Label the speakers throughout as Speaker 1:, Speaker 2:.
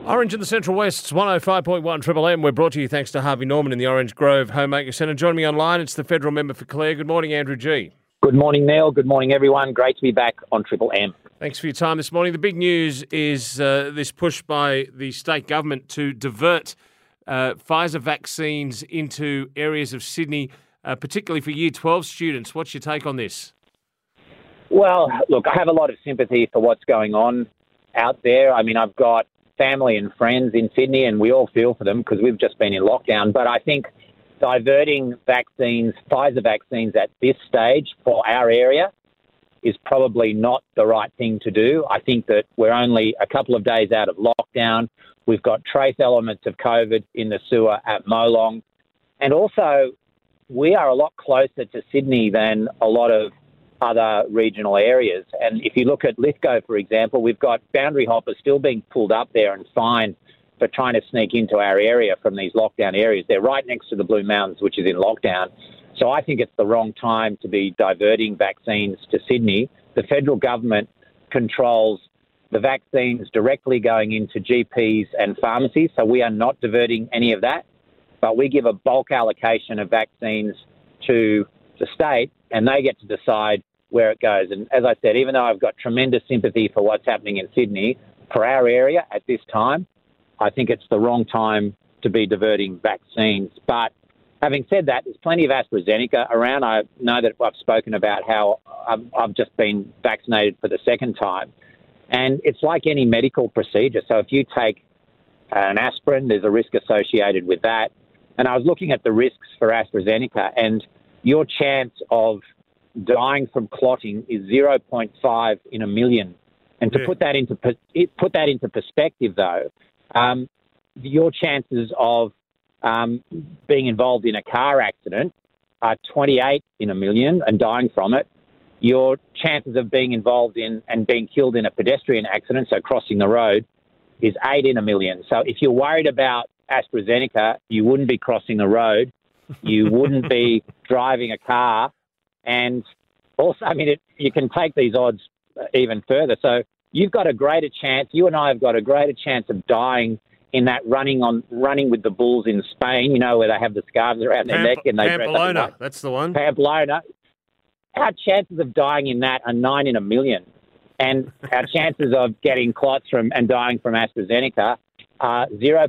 Speaker 1: Orange in the Central West's 105.1 Triple M. We're brought to you thanks to Harvey Norman in the Orange Grove Homemaker Centre. Joining me online, it's the federal member for Clare. Good morning, Andrew G.
Speaker 2: Good morning, Neil. Good morning, everyone. Great to be back on Triple M.
Speaker 1: Thanks for your time this morning. The big news is this push by the state government to divert Pfizer vaccines into areas of Sydney, particularly for Year 12 students. What's your take on this?
Speaker 2: Well, look, I have a lot of sympathy for what's going on out there. I mean, I've got family and friends in Sydney, and we all feel for them because we've just been in lockdown. But I think diverting vaccines, Pfizer vaccines at this stage for our area is probably not the right thing to do. I think that we're only a couple of days out of lockdown. We've got trace elements of COVID in the sewer at Molong. And also, we are a lot closer to Sydney than a lot of other regional areas. And if you look at Lithgow, for example, we've got boundary hoppers still being pulled up there and fined for trying to sneak into our area from these lockdown areas. They're right next to the Blue Mountains, which is in lockdown. So I think it's the wrong time to be diverting vaccines to Sydney. The federal government controls the vaccines directly going into GPs and pharmacies, so we are not diverting any of that. But we give a bulk allocation of vaccines to the state, and they get to decide where it goes. And as I said, even though I've got tremendous sympathy for what's happening in Sydney, for our area at this time, I think it's the wrong time to be diverting vaccines. But having said that, there's plenty of AstraZeneca around. I know that I've spoken about how I've just been vaccinated for the second time. And it's like any medical procedure. So if you take an aspirin, there's a risk associated with that. And I was looking at the risks for AstraZeneca, and your chance of dying from clotting is 0.5 in a million. And to put that into perspective, though, your chances of being involved in a car accident are 28 in a million and dying from it. Your chances of being involved in and being killed in a pedestrian accident, so crossing the road, is 8 in a million. So if you're worried about AstraZeneca, you wouldn't be crossing the road. You wouldn't be driving a car. And also, I mean, you can take these odds even further. So you've got a greater chance, you and I have got a greater chance of dying in that running with the bulls in Spain, you know, where they have the scarves around their neck and they
Speaker 1: Pamplona,
Speaker 2: dress up.
Speaker 1: that's the one.
Speaker 2: Pamplona. Our chances of dying in that are 9 in a million. And our chances of getting clots from and dying from AstraZeneca are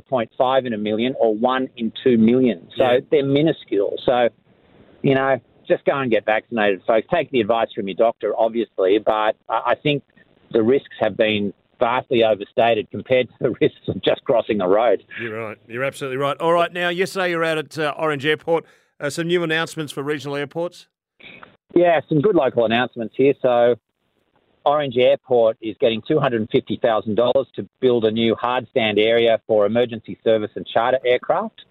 Speaker 2: 0.5 in a million or 1 in 2 million. So they're minuscule. So, you know, just go and get vaccinated, folks. Take the advice from your doctor, obviously, but I think the risks have been vastly overstated compared to the risks of just crossing a road.
Speaker 1: You're right. You're absolutely right. All right, now, yesterday you were out at Orange Airport. Some new announcements for regional airports?
Speaker 2: Yeah, some good local announcements here. So Orange Airport is getting $250,000 to build a new hard stand area for emergency service and charter aircraft.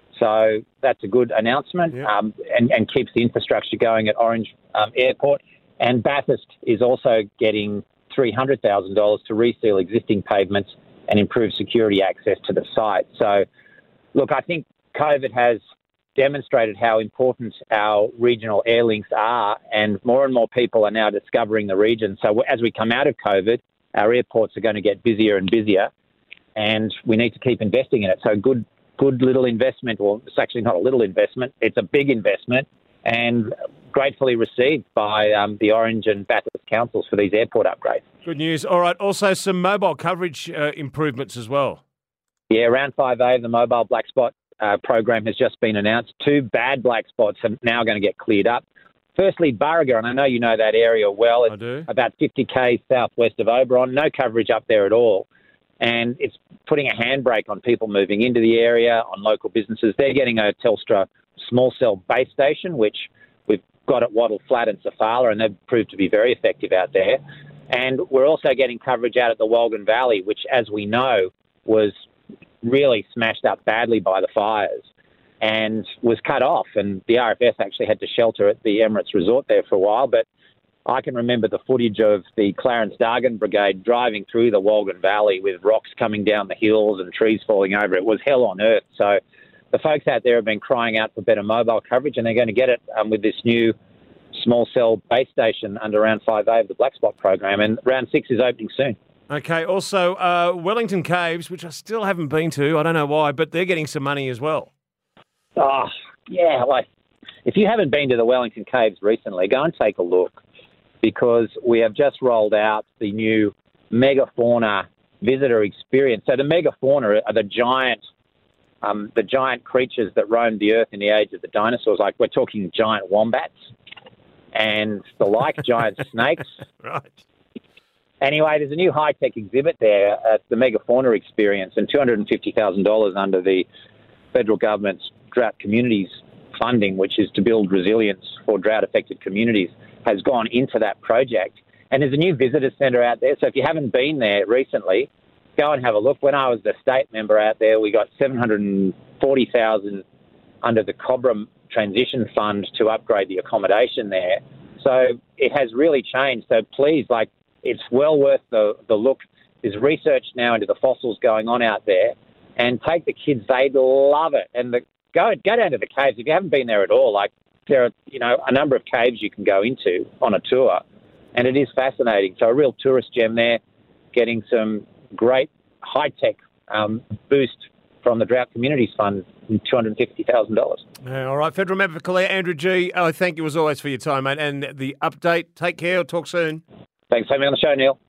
Speaker 2: So that's a good announcement, and keeps the infrastructure going at Orange Airport. And Bathurst is also getting $300,000 to reseal existing pavements and improve security access to the site. So, look, I think COVID has demonstrated how important our regional air links are, and more people are now discovering the region. So as we come out of COVID, our airports are going to get busier and busier, and we need to keep investing in it. So good little investment. Well, it's actually not a little investment. It's a big investment, and gratefully received by the Orange and Bathurst councils for these airport upgrades.
Speaker 1: Good news. All right. Also, some mobile coverage improvements as well.
Speaker 2: Yeah, Round 5A, the mobile black spot program has just been announced. 2 bad black spots are now going to get cleared up. Firstly, Burriga, and I know you know that area well. It's
Speaker 1: I do.
Speaker 2: About 50 k's southwest of Oberon. No coverage up there at all. And it's putting a handbrake on people moving into the area, on local businesses. They're getting a Telstra small cell base station, which we've got at Wattle Flat and Safala, and they've proved to be very effective out there. And we're also getting coverage out at the Wolgan Valley, which, as we know, was really smashed up badly by the fires and was cut off. And the RFS actually had to shelter at the Emirates Resort there for a while. But I can remember the footage of the Clarence Dargan Brigade driving through the Wolgan Valley with rocks coming down the hills and trees falling over. It was hell on earth. So the folks out there have been crying out for better mobile coverage, and they're going to get it with this new small cell base station under Round 5A of the Black Spot program. And Round 6 is opening soon.
Speaker 1: Okay, also Wellington Caves, which I still haven't been to. I don't know why, but they're getting some money as well.
Speaker 2: Oh, yeah. Like, if you haven't been to the Wellington Caves recently, go and take a look, because we have just rolled out the new megafauna visitor experience. So the megafauna are the giant creatures that roamed the earth in the age of the dinosaurs. Like, we're talking giant wombats and the like, giant snakes.
Speaker 1: Right.
Speaker 2: Anyway, there's a new high-tech exhibit there at the megafauna experience, and $250,000 under the federal government's drought communities funding, which is to build resilience for drought-affected communities, has gone into that project. And there's a new visitor centre out there. So if you haven't been there recently, go and have a look. When I was the state member out there, we got $740,000 under the Cobram Transition Fund to upgrade the accommodation there. So it has really changed. So please, it's well worth the look. There's research now into the fossils going on out there, and take the kids. They'd love it. And go down to the caves. If you haven't been there at all, there are, a number of caves you can go into on a tour, and it is fascinating. So a real tourist gem there, getting some great high-tech boost from the Drought Communities Fund, $250,000.
Speaker 1: All right, Federal Member for Calare, Andrew Gee, thank you as always for your time, mate, and the update. Take care. We'll talk soon.
Speaker 2: Thanks for having me on the show, Neil.